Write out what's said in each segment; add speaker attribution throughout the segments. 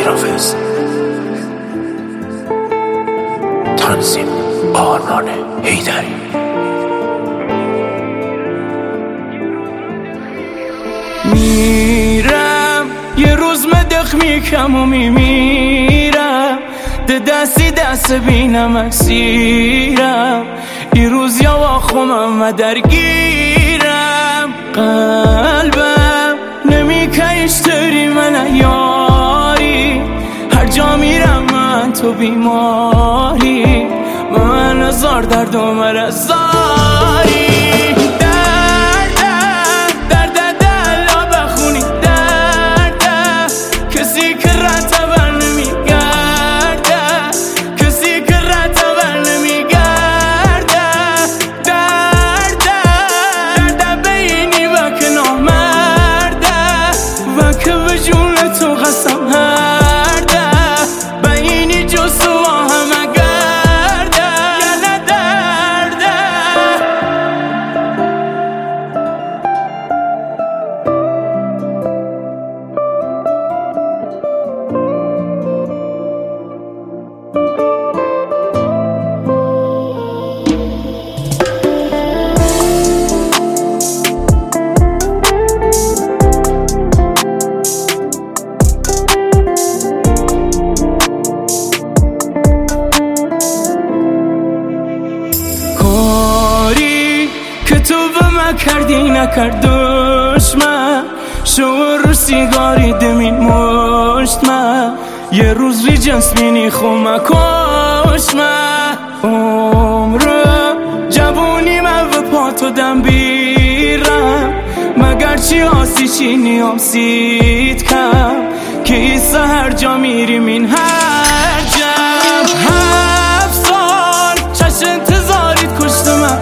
Speaker 1: مهرافز، تنظیم آرمان حیدری.
Speaker 2: میرم یه روز مدخ میکم و میمیرم، ده دستی دست بینم اکسیرم، این روز یا واخمم و درگیرم، قلبم نمیکشتری من یاری، هر جا میرم من تو بیماری، من هزار درد و مرزاری، تو به من کردی نکرد دشمن، شور سیگاری دمین مشت من، یه روز ری جنس بینی خومه کش من، عمرم جوونی من و پاتو دم بیرم، مگر چی آسی چی نیام سید کم، که ایسا هر جا میریم این هر جم، 7 سال چش انتظاریت کشت من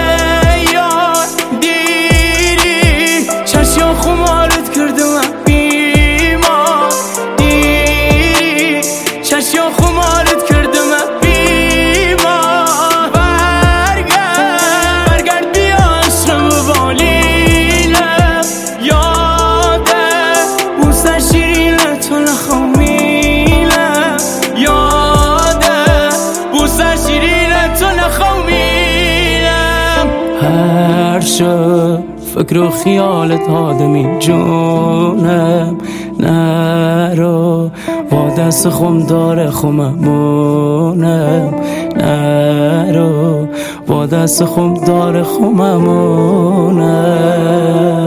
Speaker 2: خمارت کردم بیمار دیری، چشم خمارت کردم بیمار، برگرد بیا عشقم و بالینم، یاده بوسه شیرین تو نخومیلم، یاده بوسه شیرین تو نخومیلم، هر شب فکر و خیالت آدمی جونم، نرو با دست خم داره خممونم، نرو با دست خم داره خممونم.